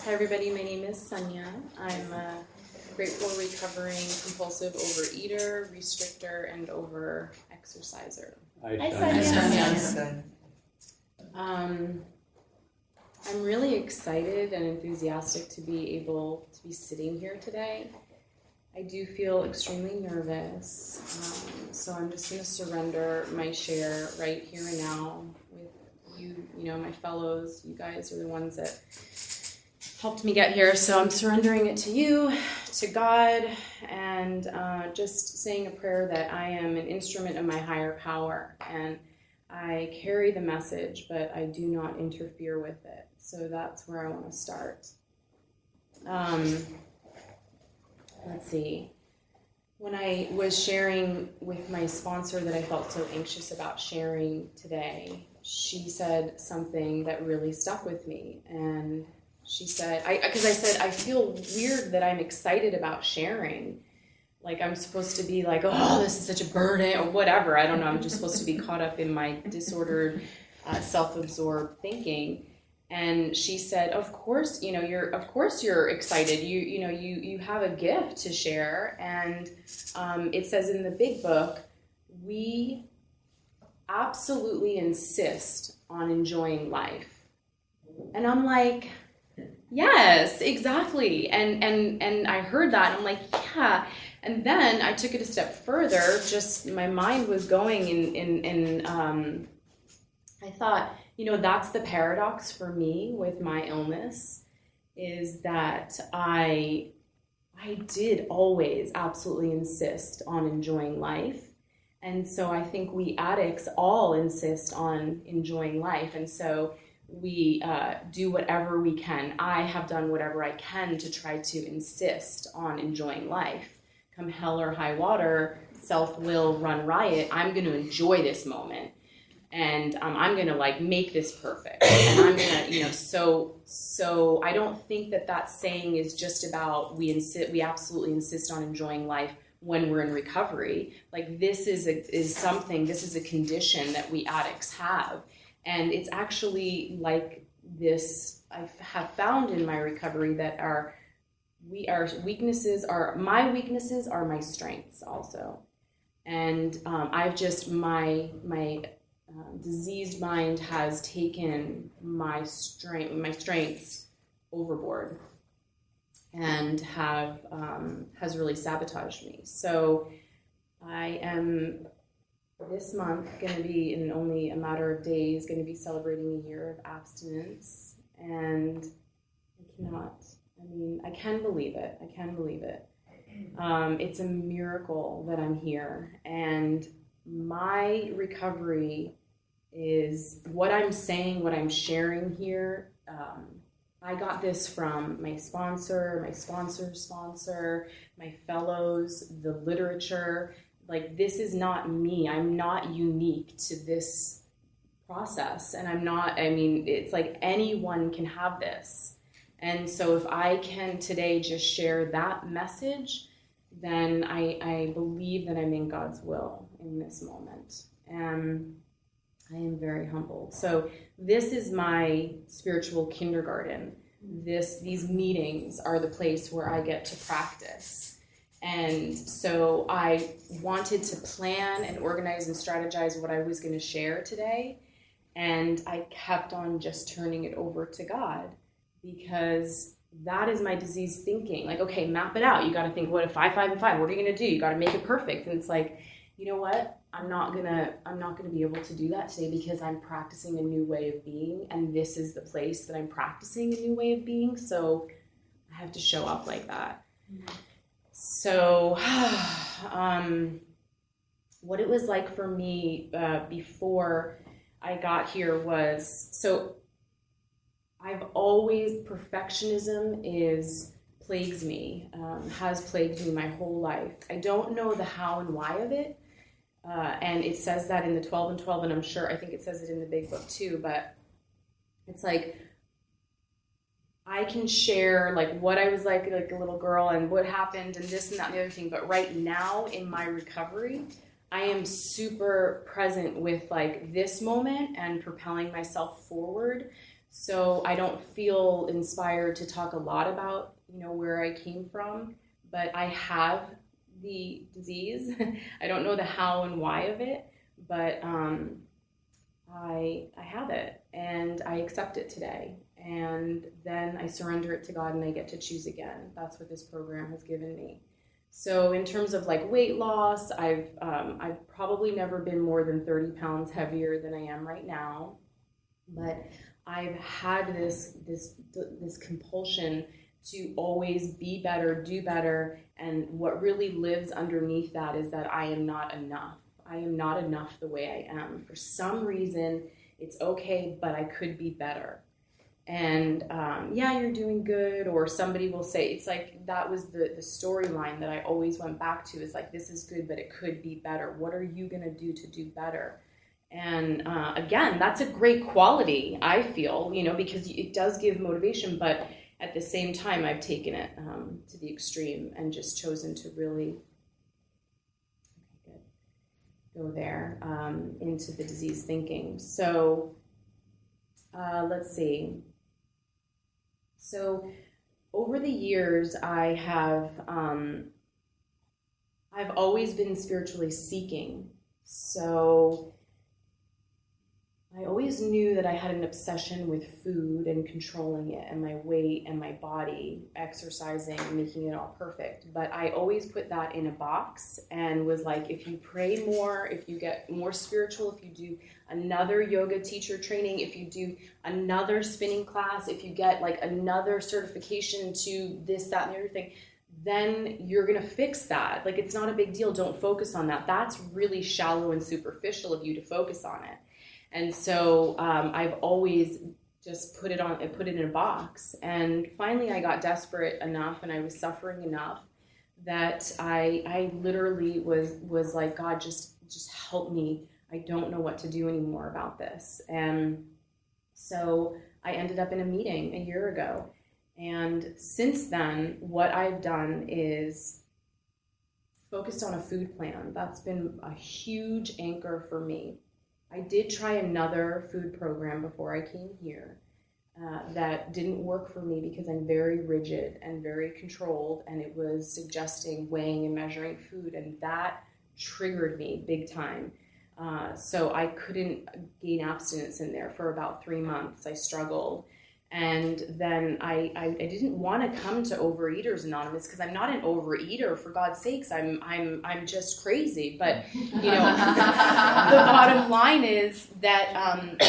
Hi everybody, my name is Sonia. I'm a grateful recovering compulsive overeater, restrictor, and over exerciser. Hi Sonia. I'm really excited and enthusiastic to be able to be sitting here today. I do feel extremely nervous, so I'm just going to surrender my share right here and now with you, my fellows. You guys are the ones that helped me get here, so I'm surrendering it to you, to God, and just saying a prayer that I am an instrument of my higher power, and I carry the message, but I do not interfere with it. So that's where I want to start. Let's see. When I was sharing with my sponsor that I felt so anxious about sharing today, she said something that really stuck with me. And she said, because I said, I feel weird that I'm excited about sharing. Like I'm supposed to be like, oh, this is such a burden or whatever. I don't know. I'm just supposed to be caught up in my disordered, self-absorbed thinking. And she said, of course you're excited. You have a gift to share. And it says in the big book, we absolutely insist on enjoying life. And I'm like, yes, exactly. And I heard that and I'm like, yeah. And then I took it a step further. Just my mind was going in I thought, that's the paradox for me with my illness, is that I did always absolutely insist on enjoying life. And so I think we addicts all insist on enjoying life. And so we do whatever we can. I have done whatever I can to try to insist on enjoying life. Come hell or high water, self-will run riot, I'm going to enjoy this moment. And I'm going to make this perfect. And I'm going to, so I don't think that saying is just about we absolutely insist on enjoying life when we're in recovery. This is a condition that we addicts have. And it's actually like this, I have found in my recovery that my weaknesses are my strengths also. And my diseased mind has taken my strengths overboard and has really sabotaged me. So I am this month going to be, in only a matter of days, going to be celebrating a year of abstinence, and I can believe it. It's a miracle that I'm here, and my recovery is what I'm saying, what I'm sharing here. I got this from my sponsor, my sponsor's sponsor, my fellows, the literature. This is not me. I'm not unique to this process. And it's like anyone can have this. And so if I can today just share that message, then I believe that I'm in God's will in this moment. And I am very humbled. So this is my spiritual kindergarten. These meetings are the place where I get to practice. And so I wanted to plan and organize and strategize what I was going to share today. And I kept on just turning it over to God, because that is my diseased thinking. Okay, map it out. You got to think, what if 5, 5, and 5? What are you going to do? You got to make it perfect. And it's like, you know what? I'm not gonna be able to do that today, because I'm practicing a new way of being, and this is the place that I'm practicing a new way of being. So I have to show up like that. Mm-hmm. So, what it was like for me before I got here was, so perfectionism plagues me, has plagued me my whole life. I don't know the how and why of it. And it says that in the 12 and 12, and I think it says it in the big book too, but it's like, I can share what I was like a little girl and what happened and this and that and the other thing. But right now in my recovery, I am super present with this moment and propelling myself forward. So I don't feel inspired to talk a lot about, where I came from, but I have the disease. I don't know the how and why of it, but I have it, and I accept it today. And then I surrender it to God, and I get to choose again. That's what this program has given me. So in terms of like weight loss, I've probably never been more than 30 pounds heavier than I am right now, but I've had this compulsion to always be better, do better, and what really lives underneath that is that I am not enough. I am not enough the way I am. For some reason, it's okay, but I could be better. And you're doing good, or somebody will say, it's like that was the storyline that I always went back to, is like, this is good, but it could be better. What are you going to do better? And again, that's a great quality, I feel, because it does give motivation, but at the same time, I've taken it to the extreme and just chosen to really go there into the disease thinking. So let's see. So over the years, I've always been spiritually seeking. So I always knew that I had an obsession with food and controlling it, and my weight and my body, exercising, making it all perfect. But I always put that in a box and was like, if you pray more, if you get more spiritual, if you do another yoga teacher training, if you do another spinning class, if you get like another certification to this, that, and the other thing, then you're going to fix that. Like, it's not a big deal. Don't focus on that. That's really shallow and superficial of you to focus on it. And so I've always just put it in a box. And finally I got desperate enough, and I was suffering enough that I literally was like, God, just help me. I don't know what to do anymore about this. And so I ended up in a meeting a year ago. And since then, what I've done is focused on a food plan. That's been a huge anchor for me. I did try another food program before I came here that didn't work for me because I'm very rigid and very controlled, and it was suggesting weighing and measuring food, and that triggered me big time. So I couldn't gain abstinence in there for about 3 months. I struggled. And then I didn't want to come to Overeaters Anonymous because I'm not an overeater, for God's sakes. I'm just crazy. But the bottom line is that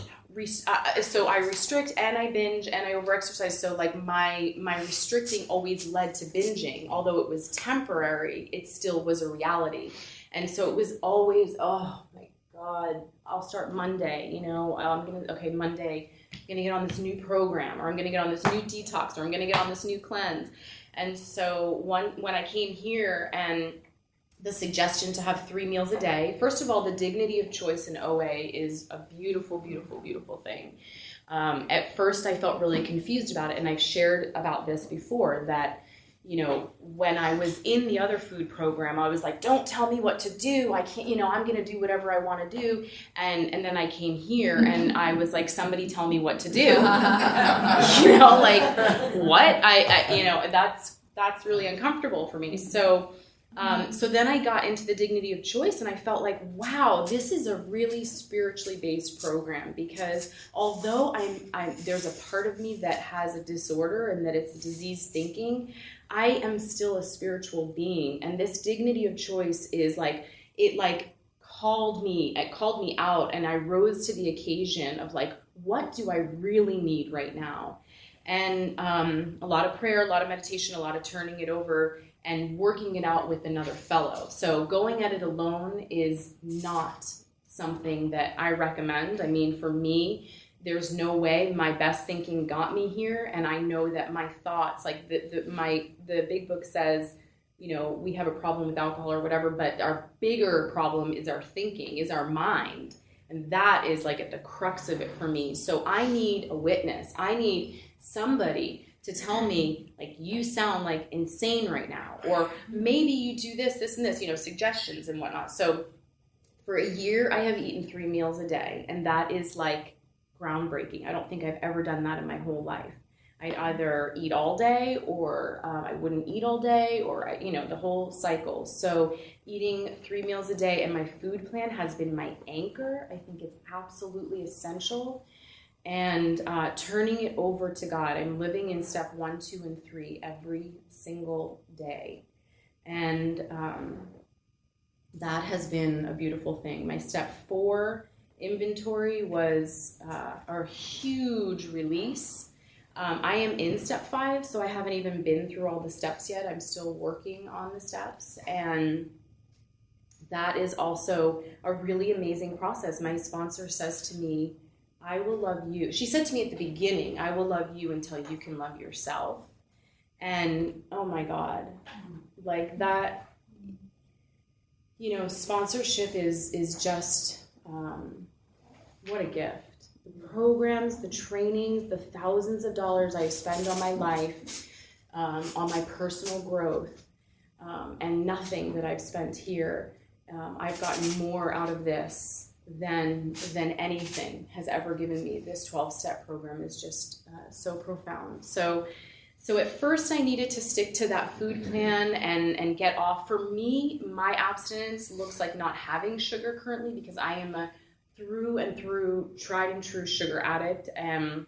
so I restrict and I binge and I overexercise. So like my restricting always led to binging, although it was temporary. It still was a reality, and so it was always, oh my God, I'll start Monday. Monday. I'm going to get on this new program, or I'm going to get on this new detox, or I'm going to get on this new cleanse. And so when I came here and the suggestion to have 3 meals a day, first of all, the dignity of choice in OA is a beautiful, beautiful, beautiful thing. At first, I felt really confused about it, and I've shared about this before, that when I was in the other food program, I was like, don't tell me what to do. I can't, I'm going to do whatever I want to do. And then I came here and I was like, somebody tell me what to do. Like what? That's really uncomfortable for me. So then I got into the dignity of choice, and I felt like, wow, this is a really spiritually based program, because although there's a part of me that has a disorder and that it's disease thinking, I am still a spiritual being. And this dignity of choice is like, it called me out, and I rose to the occasion of like, what do I really need right now? And a lot of prayer, a lot of meditation, a lot of turning it over and working it out with another fellow. So going at it alone is not something that I recommend. I mean, for me, there's no way. My best thinking got me here, and I know that my thoughts, like the big book says, we have a problem with alcohol or whatever, but our bigger problem is our thinking, is our mind. And that is like at the crux of it for me. So I need a witness. I need somebody to tell me, like, you sound like insane right now, or maybe you do this, and this, suggestions and whatnot. So for a year, I have eaten 3 meals a day, and that is like groundbreaking. I don't think I've ever done that in my whole life. I'd either eat all day or I wouldn't eat all day, or, the whole cycle. So eating 3 meals a day and my food plan has been my anchor. I think it's absolutely essential. And turning it over to God. I'm living in step 1, 2, and 3 every single day. And that has been a beautiful thing. My step 4 inventory was a huge release. I am in step 5, so I haven't even been through all the steps yet. I'm still working on the steps, and that is also a really amazing process. My sponsor says to me, I will love you. She said to me at the beginning, I will love you until you can love yourself. And oh my God, like that, sponsorship is just, what a gift. The programs, the trainings, the thousands of dollars I spend on my life, on my personal growth, and nothing that I've spent here. I've gotten more out of this than anything has ever given me. This 12-step program is just so profound. So at first I needed to stick to that food plan and get off. For me, my abstinence looks like not having sugar currently, because I am a through and through tried and true sugar addict. And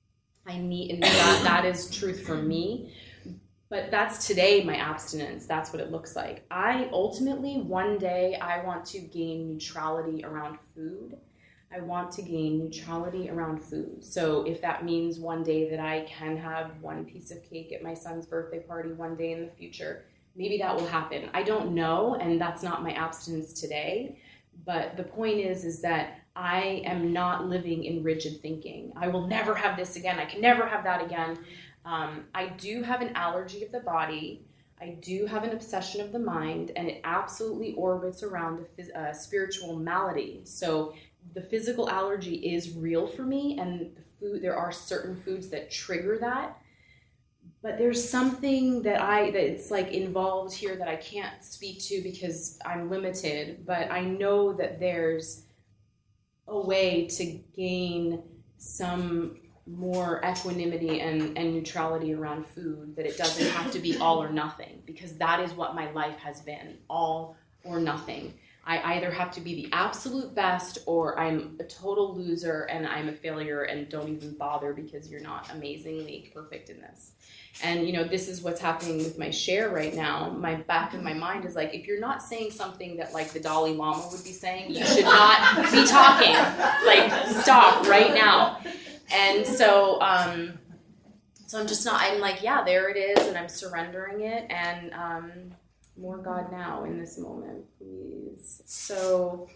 that is truth for me. But that's today, my abstinence. That's what it looks like. One day, I want to gain neutrality around food. I want to gain neutrality around food. So if that means one day that I can have one piece of cake at my son's birthday party one day in the future, maybe that will happen. I don't know, and that's not my abstinence today. But the point is that I am not living in rigid thinking. I will never have this again. I can never have that again. I do have an allergy of the body. I do have an obsession of the mind, and it absolutely orbits around a spiritual malady. So the physical allergy is real for me, and there are certain foods that trigger that. But there's something that's like involved here that I can't speak to because I'm limited, but I know that there's a way to gain some more equanimity and neutrality around food, that it doesn't have to be all or nothing, because that is what my life has been, all or nothing. I either have to be the absolute best, or I'm a total loser and I'm a failure, and don't even bother because you're not amazingly perfect in this. And this is what's happening with my share right now. My back of my mind is like, if you're not saying something that like the Dalai Lama would be saying, you should not be talking. Like, stop right now. And so I'm just not, I'm like, yeah, there it is, and I'm surrendering it, and more God now in this moment, please. So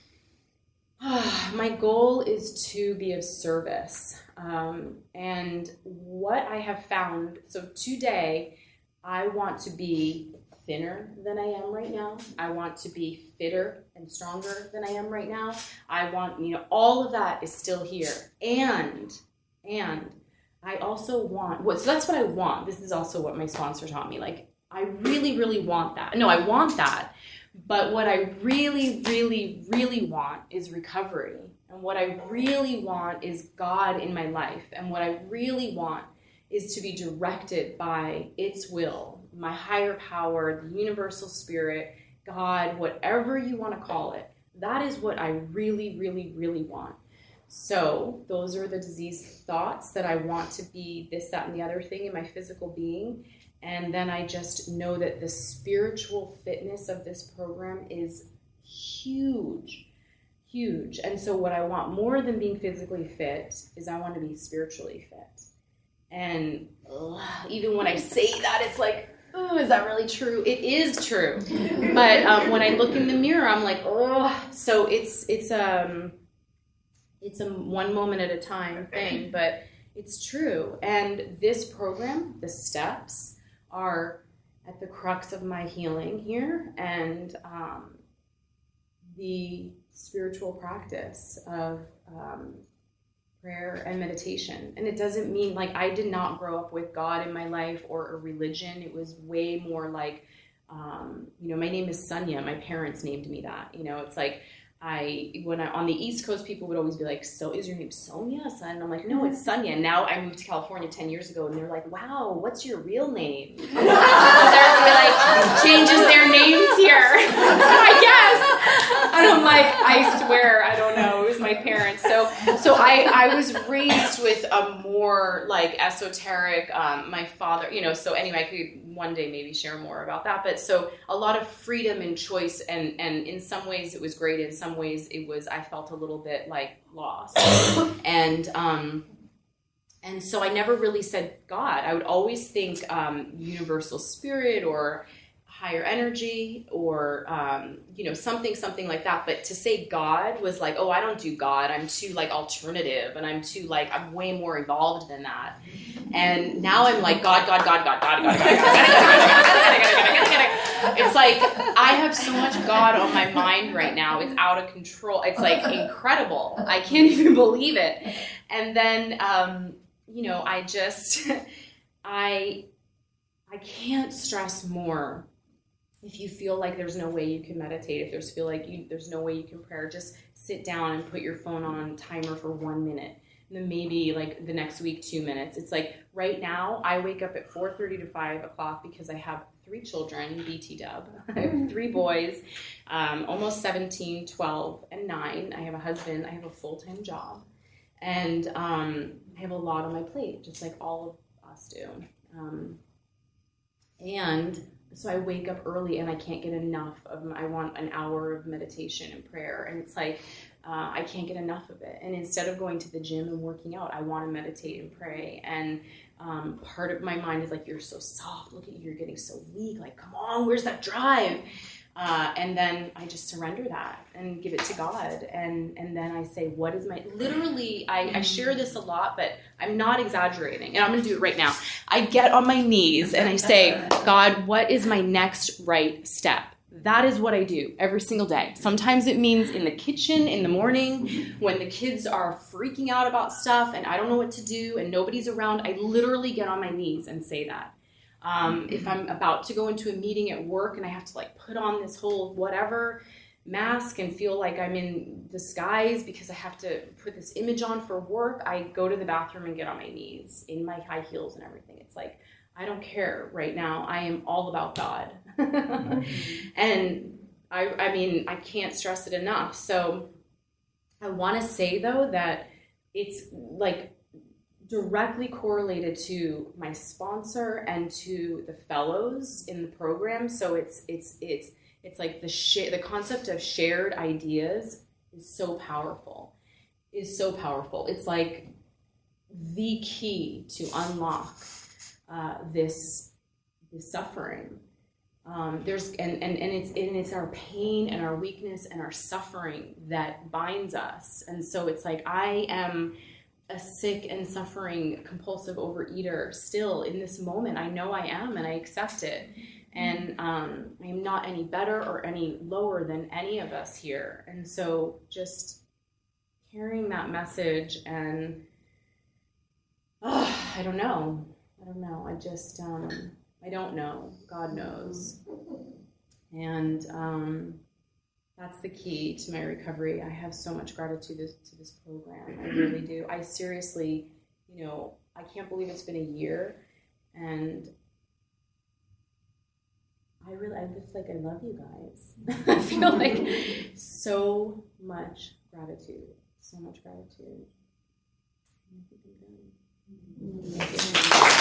my goal is to be of service. And what I have found, so today, I want to be thinner than I am right now. I want to be fitter and stronger than I am right now. I want, all of that is still here. And I also want, so that's what I want. This is also what my sponsor taught me. Like, I really, really want that. No, I want that. But what I really, really, really want is recovery. And what I really want is God in my life. And what I really want is to be directed by its will, my higher power, the universal spirit, God, whatever you want to call it. That is what I really, really, really want. So those are the diseased thoughts, that I want to be this, that, and the other thing in my physical being. And then I just know that the spiritual fitness of this program is huge, huge. And so what I want more than being physically fit is I want to be spiritually fit. And even when I say that, it's like, oh, is that really true? It is true. But when I look in the mirror, I'm like, oh. So it's a one moment at a time thing, but it's true. And this program, the steps, are at the crux of my healing here, and the spiritual practice of prayer and meditation. And it doesn't mean, like, I did not grow up with God in my life or a religion. It was way more like, my name is Sonia. My parents named me that. It's like, when on the East Coast, people would always be like, so is your name Sonia? And I'm like, no, it's Sonia. Now I moved to California 10 years ago, and they're like, wow, what's your real name? Everybody like changes their names here, I guess. And I'm like, I swear, I don't know. It was my parents. So I was raised with a more like esoteric, my father, so anyway, I could one day maybe share more about that. But so a lot of freedom and choice, and in some ways it was great. In some ways I felt a little bit like lost. And so I never really said God. I would always think universal spirit or higher energy or, something like that. But to say God was like, oh, I don't do God. I'm too like alternative, and I'm way more evolved than that. And now I'm like, God. It's like, I have so much God on my mind right now. It's out of control. It's like incredible. I can't even believe it. And then, I can't stress more. If you feel like there's no way you can meditate, if there's no way you can prayer, just sit down and put your phone on timer for 1 minute. And then maybe like the next week, 2 minutes. It's like right now I wake up at 4:30 to 5 o'clock because I have 3 children, BT dub. I have 3 boys, almost 17, 12, and 9. I have a husband. I have a full-time job. And I have a lot on my plate, just like all of us do. And so I wake up early and I can't get enough I want an hour of meditation and prayer. And it's like, I can't get enough of it. And instead of going to the gym and working out, I want to meditate and pray. And part of my mind is like, you're so soft. Look at you. You're getting so weak. Like, come on, where's that drive? And then I just surrender that and give it to God. And then I say, literally, I share this a lot, but I'm not exaggerating. And I'm going to do it right now. I get on my knees and I say, God, what is my next right step? That is what I do every single day. Sometimes it means in the kitchen in the morning when the kids are freaking out about stuff and I don't know what to do and nobody's around. I literally get on my knees and say that. If I'm about to go into a meeting at work and I have to like put on this whole whatever mask and feel like I'm in disguise because I have to put this image on for work, I go to the bathroom and get on my knees in my high heels and everything. It's like, I don't care right now. I am all about God. And I can't stress it enough. So I want to say though that it's like directly correlated to my sponsor and to the fellows in the program. So it's like the concept of shared ideas is so powerful. It's like the key to unlock this suffering. It's our pain and our weakness and our suffering that binds us. And so it's like I am a sick and suffering compulsive overeater still in this moment. I know I am, and I accept it. And I am not any better or any lower than any of us here. And so just carrying that message and I don't know. I just, I don't know. God knows. And that's the key to my recovery. I have so much gratitude to this program. I really do. I seriously, I can't believe it's been a year. And I love you guys. I feel like so much gratitude. So much gratitude.